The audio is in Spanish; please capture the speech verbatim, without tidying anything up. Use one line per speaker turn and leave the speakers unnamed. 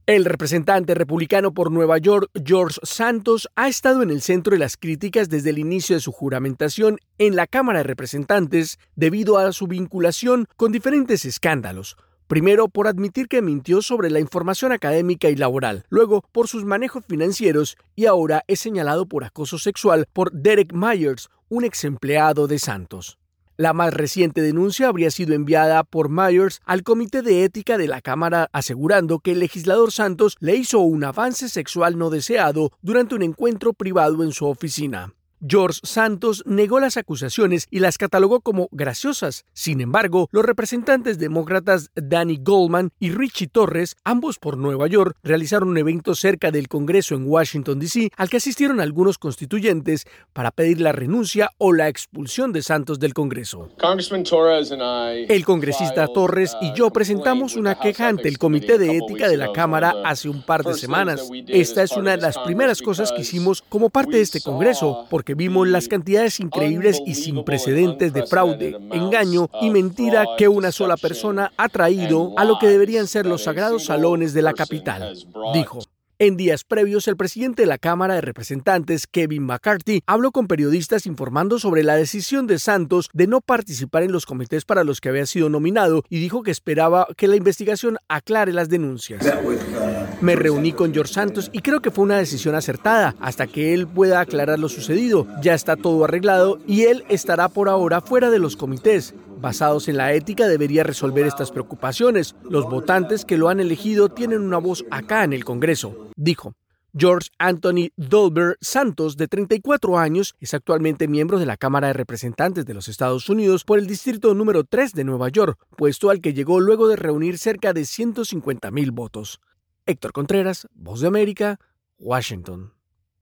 El representante republicano por Nueva York, George Santos, ha estado en el centro de las críticas desde el inicio de su juramentación en la Cámara de Representantes debido a su vinculación con diferentes escándalos. Primero, por admitir que mintió sobre la información académica y laboral, luego por sus manejos financieros y ahora es señalado por acoso sexual por Derek Myers, un ex empleado de Santos. La más reciente denuncia habría sido enviada por Myers al Comité de Ética de la Cámara, asegurando que el legislador Santos le hizo un avance sexual no deseado durante un encuentro privado en su oficina. George Santos negó las acusaciones y las catalogó como graciosas. Sin embargo, los representantes demócratas Danny Goldman y Richie Torres, ambos por Nueva York, realizaron un evento cerca del Congreso en Washington, D C, al que asistieron algunos constituyentes para pedir la renuncia o la expulsión de Santos del Congreso. El congresista Torres y yo presentamos una queja ante el Comité de Ética de la Cámara hace un par de semanas. Esta es una de las primeras cosas que hicimos como parte de este Congreso, porque vimos las cantidades increíbles y sin precedentes de fraude, engaño y mentira que una sola persona ha traído a lo que deberían ser los sagrados salones de la capital, dijo. En días previos, el presidente de la Cámara de Representantes, Kevin McCarthy, habló con periodistas informando sobre la decisión de Santos de no participar en los comités para los que había sido nominado y dijo que esperaba que la investigación aclare las denuncias. Me reuní con George Santos y creo que fue una decisión acertada hasta que él pueda aclarar lo sucedido. Ya está todo arreglado y él estará por ahora fuera de los comités. Basados en la ética, debería resolver estas preocupaciones. Los votantes que lo han elegido tienen una voz acá en el Congreso, dijo. George Anthony Dolber Santos, de treinta y cuatro años, es actualmente miembro de la Cámara de Representantes de los Estados Unidos por el distrito número tres de Nueva York, puesto al que llegó luego de reunir cerca de ciento cincuenta mil votos. Héctor Contreras, Voz de América, Washington.